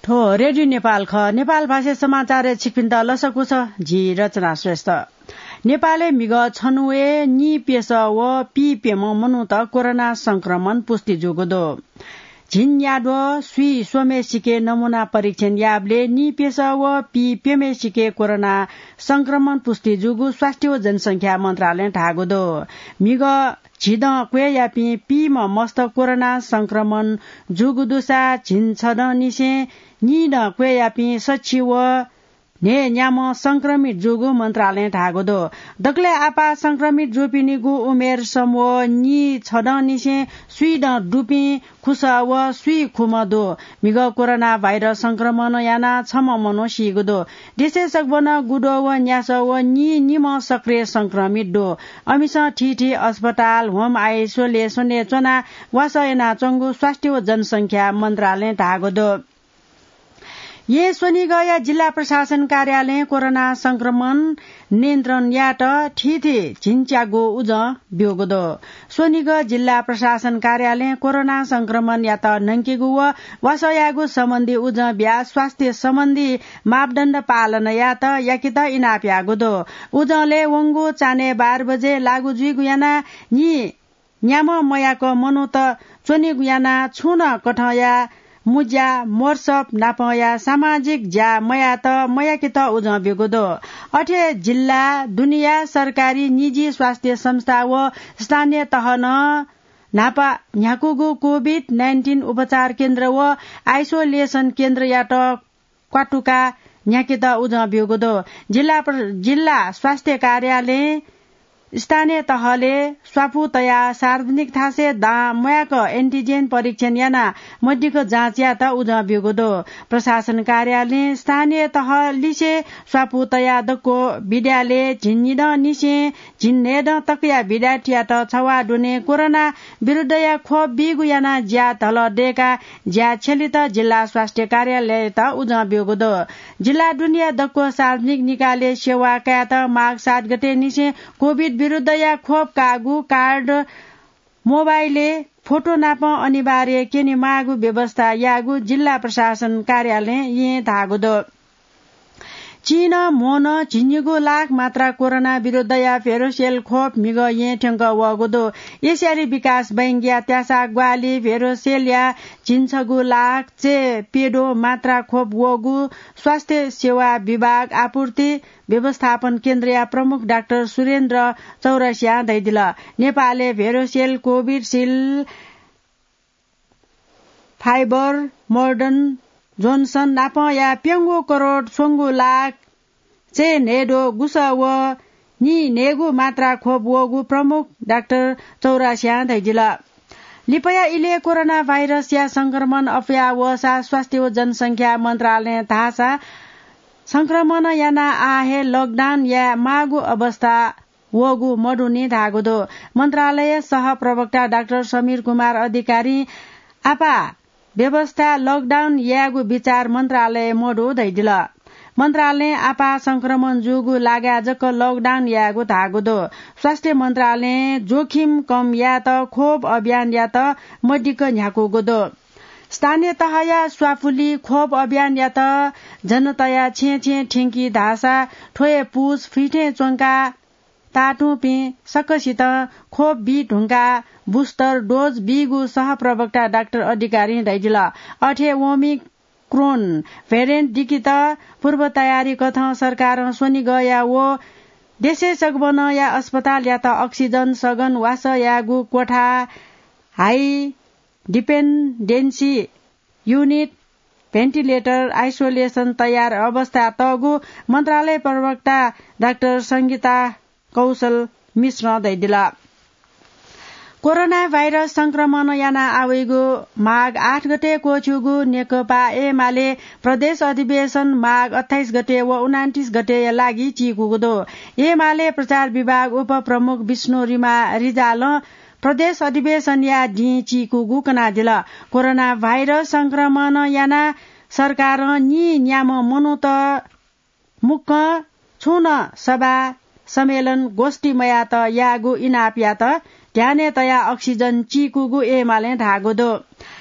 ठो रेडियो नेपाल ख नेपाल भाषा समाचार छिकपिन्त लसकु छ झी रचना श्रेष्ठ नेपालले मिग छनुए नि पेस व पी पेम मनु त कोरोना संक्रमण पुष्टि जोगदो झिन यादव सुई सोमे सिके नमूना परीक्षण याबले नि पेस व पी पेमे सिके कोरोना संक्रमण पुष्टि जुगु स्वास्थ्य व जनसंख्या मन्त्रालय ढागोदो मिग झिद क्वे यापी पी म मस्त कोरोना संक्रमण जुगुदुसा झिन छद निसे नि न क्वे यापी सच्ची व ने न्याम संक्रमित जुगु मन्त्रालय ढागोदो दक्ले आपा संक्रमित जुपिनीगु उमेर समूह नि छद निसे सुई ड डुपी खुस व सुई खुमदो मिग कोरोना भाइरस संक्रमण याना छम मनो सिगुदो देशे सकबन गुडो व न्यास व नि निम सक्रिय संक्रमित दो अमिस ठीठी अस्पताल होम आइसोलेसन चना वासयना चंगु स्वास्थ्य व जनसंख्या मन्त्रालय ढागोदो ये सोनिगया जिल्ला प्रशासन कार्यालय कोरोना संक्रमण नियन्त्रण याट ठीठी झिन्च्यागो उज ब्योगदो सोनिग जिल्ला प्रशासन कार्यालय कोरोना संक्रमण यात नंकेगु व वासयागु सम्बन्धी उज ब्या स्वास्थ्य सम्बन्धी मापदण्ड पालन यात याकित इनाप्यागुदो उजले वंगु चाने 12 बजे लागु जुइगु याना नि न्याम मयाको मनु त चोनि गुयाना छुन कठया मुज्या मोर्सप नापया सामाजिक ज्या मया त मया कि त उज बेगोदो अठे जिल्ला दुनिया सरकारी निजी स्वास्थ्य संस्था व स्थानीय तहन नापा न्याकुगु कोभिड-19 उपचार केन्द्र व आइसोलेसन केन्द्र याट क्वाटुका न्याकि त उज बेगोदो जिल्ला स्वास्थ्य कार्यालय स्थानीय तहले स्वाफु तया सार्वजनिक थासे दा मयाक एन्टिजेन परीक्षण याना मध्यको जाँच या त उज बेगोदो प्रशासन कार्यालय स्थानीय तह लिसे स्वाफु तया दको विद्यालय झिन्निड निसे झिन्नेड तकया विद्यार्थी त छवा डुने कोरोना विरुद्ध या खोप बिगु याना ज्या धल डेका ज्या छेलित जिल्ला स्वास्थ्य कार्यालय त उज बेगोदो जिल्ला दुनिया दको सार्वजनिक निकाले सेवा का त माघ 7 गते निसे कोभिड विरुद्ध या खोप कागु कार्ड मोबाइले फोटो नाप अनिवार्य केनी मागु व्यवस्था यागु जिल्ला प्रशासन कार्यालय ये धागुदो चीन मोन झिन्युगु लाख मात्रा कोरोना विरुद्ध या फेरोसेल खोप मिग ये ठंग वगुदो एसियाली विकास बैंक या त्यासा ग्वाली फेरोसेल या झिन्छगु लाख चे पेडो मात्रा खोप वगु स्वास्थ्य सेवा विभाग आपूर्ति व्यवस्थापन केन्द्र या प्रमुख डाक्टर सुरेन्द्र चौरसिया दैदिल नेपालले Verocell Covishield Pfizer Moderna Johnson नाप या प्यंगो करोड सोंगु लाख चे नेडो गुस व नि नेगु मात्रा खोप वगु प्रमुख डाक्टर चौरसिया दैदिल लिपया इले कोरोना भाइरस या संक्रमण अफया वसा स्वास्थ्य व जनसंख्या मन्त्रालय थासा संक्रमण याना आहे लकडाउन या मागु अवस्था वगु मडुनी धागुदो मन्त्रालय सह प्रवक्ता डाक्टर समीर कुमार अधिकारी आपा व्यवस्था लकडाउन यागु विचार मन्त्रालय मडु दैदिल मन्त्रालय आपा संक्रमण जुगु लाग्या जक लकडाउन यागु धागुदो स्वास्थ्य मन्त्रालय जोखिम कम या त खोप अभियान या त मडिक न्याकुगुदो स्थानीय तहया स्वाफुली खोप अभियान या त जनतया छे ठेंकी धासा ठोए पुस फिटे चोंका ताटु पि सकसित खोप बी ढुंगा बुस्टर डोज बिगु सह प्रवक्ता डाक्टर अधिकारी दैदिल अठे ओमिक्रोन भेरिएन्ट दिकित पूर्व तयारी कथ सरकार सोनि गया वो देशे सगबन या अस्पताल या त अक्सिजन सगन वास यागु कोठा high dependency unit ventilator isolation तयार अवस्था तगु मन्त्रालय प्रवक्ता डाक्टर संगीता कौशल मिश्र दैदिल कोरोना भाइरस संक्रमण याना आवेगु माघ 8 गते कोचुगु नेकपा एमाले प्रदेश अधिवेशन माघ 28 गते व 29 गते लागि चिकुगुदो एमाले प्रचार विभाग उप प्रमुख विष्णु रिमा रिजाल प्रदेश अधिवेशन या चिकुगु कनादिल कोरोना भाइरस संक्रमण याना सरकार नि न्याम मनु त मुख छुन सभा सम्मेलन गोष्ठी मया त यागु इनाप या त ध्याने तया अक्सिजन चिकुगु एमाले ढागोदो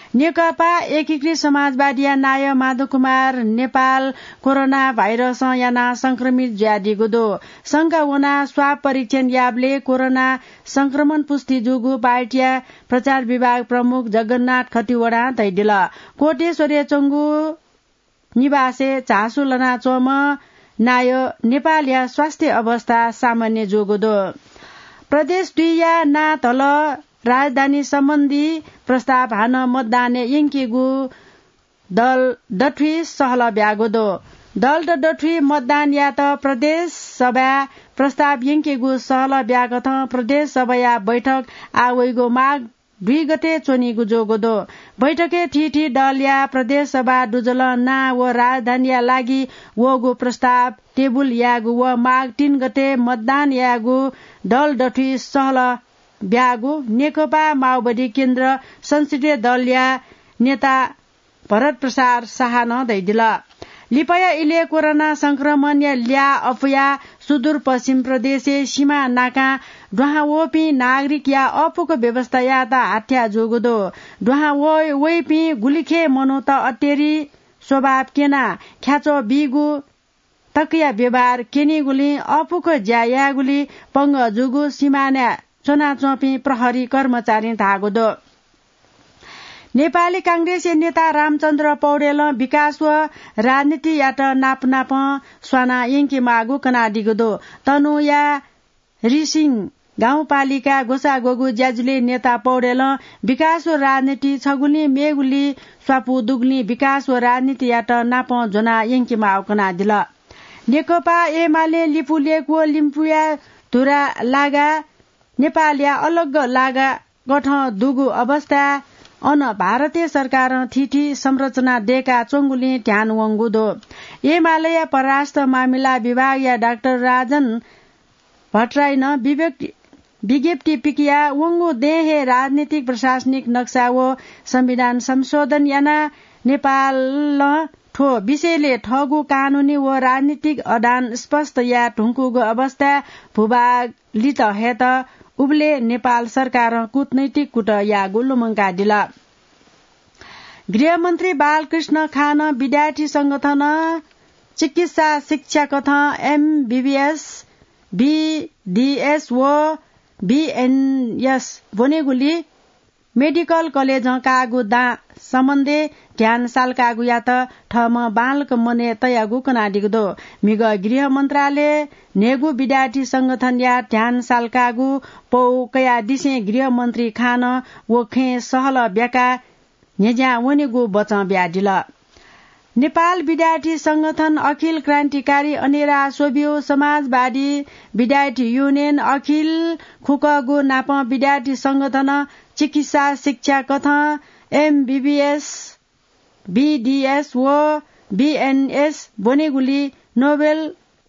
नेकपा एकीकृत समाजवादी नाय माधव कुमार नेपाल कोरोना भाइरस याना संक्रमित ज्यादिगो दो संघ वना स्वाब परीक्षण याबले कोरोना संक्रमण पुष्टि जुगु पार्टिया प्रचार विभाग प्रमुख जगन्नाथ खतिवडा तैदिल कोटेश्वरी चंगु निवासे चासु लना चोम नाय नेपाल या स्वास्थ्य अवस्था सामान्य जोगो दो प्रदेश 2 या ना तल राजधानी सम्बन्धी प्रस्ताव हान मतदान यङ्केगु दल डठी सहल ब्यागोदो दल डठी मतदान या त प्रदेश सभा प्रस्ताव यङ्केगु सहल ब्यागथ प्रदेश सभा या बैठक आवैगो माघ 2 गते चोनीगु जोगोदो बैठके ठीठी दल या प्रदेश सभा डुजल ना व राजधानी या लागि वगु प्रस्ताव टेबुल यागु व माघ 3 गते मतदान यागु दल डठी सहल ब्यागु नेकपा माओवादी केन्द्र संसदीय दल या नेता भरत प्रसाद शाह न दैदिल लिपया इले कोरोना संक्रमण या ल्या अफया सुदूर पश्चिम प्रदेश सीमा नाका डुहा वोपी नागरिक या अपुको व्यवस्था या त हाथ्या जोगुदो डुहा वोपी गुलिखे मनो त अटेरी स्वभाव केना ख्याचो बिगु तकिया व्यवहार केनी गुली अपुको ज्याया गुली पंग जुगु सीमाना चोना चोपी प्रहरी कर्मचारी धागोदो नेपाली कांग्रेस नेता रामचन्द्र पौडेल विकास व राजनीति यात नाप स्वाना यङ्की मागु कनाडिगो तनु या रिसिङ गाउँपालिका गोसा गोगु ज्याजुले नेता पौडेल विकास व राजनीति छगुली मेगुली स्वापु दुगुली विकास व राजनीति यात नाप जोना यङ्की मागु कनादिल नेकपा एमाले लिपुलेक व लिम्पुया धुरा लागा नेपालिया अलग लागा गठ दुगु अवस्था अन भारतीय सरकार थिठी संरचना देका चोंगुली ध्यान वंगुदो एमाले परराष्ट्र मामिला विभाग या डाक्टर राजन भट्टराई न विज्ञप्ति पिकिया वंगु देहे राजनीतिक प्रशासनिक नक्सा व संविधान संशोधन याना नेपाल ठो विषयले ठगु कानूनी व राजनीतिक अडान स्पष्ट या ढुङ्कुगो अवस्था भूभाग लित हेत उबले नेपाल सरकार कूटनैतिक कुट या गुल्लुमंका दिला गृहमन्त्री बालकृष्ण खान विद्यार्थी संगठन चिकित्सा शिक्षा कथा MBBS BDS व BNS बोनेगुली मेडिकल कलेज कागु दा सम्बन्धे ध्यान साल कागु या त ठम बालक मने तयागु कनाडिगदो मिग गृह मन्त्रालय नेगु विद्यार्थी संगठन या ध्यान साल कागु पौ कया दिसे गृह मन्त्री खान वखे सहल ब्याका नेजा वनेगु बचा ब्याडिल नेपाल विद्यार्थी संगठन अखिल क्रान्तिकारी अनेरा सोभियो समाजवादी विद्यार्थी युनियन अखिल खुकगु नाप विद्यार्थी संगठन चिकित्सा शिक्षा कथा MBBS BDS व BNS बोनेगुली नोबेल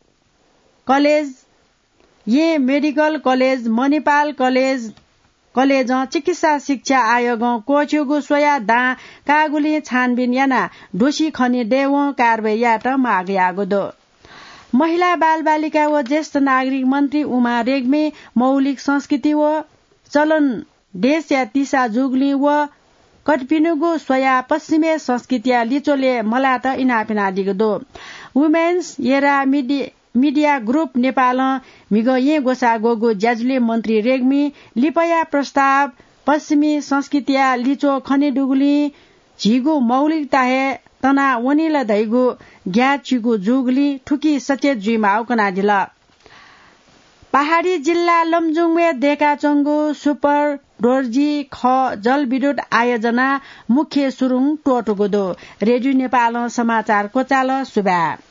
कलेज ये मेडिकल कलेज मणिपाल कलेज चिकित्सा शिक्षा आयोग कोछुगु सोया दा कागुली छानबिन याना दोषी खनि देव कारबाही यात माग्यागो दो महिला बाल बालिका व ज्येष्ठ नागरिक मन्त्री उमा रेग्मी मौलिक संस्कृति व चलन देश या तिसा जुगली व कटपिनुगु सोया पश्चिमे संस्कृतिया लिचोले मलात इनापिना दिगो दो वुमेन्स येरा मीडिया ग्रुप नेपाल मिग ये गोसा गोगु ज्याजुले मन्त्री रेग्मी लिपया प्रस्ताव पश्चिमी संस्कृतिया लिचो खनेडुगुली झिगु मौलिकता हे तना वनिल धैगु ग्याचुगु जुगली ठुकी सचेत जुइमाउ कनादिल पहाडी जिल्ला लमजुङमे देखा चंगु सुपर डोर्जी ख जलविद्युत आयोजना मुख्य सुरुङ टोटुगो दो रेडियो नेपाल समाचार कोचाल सुबा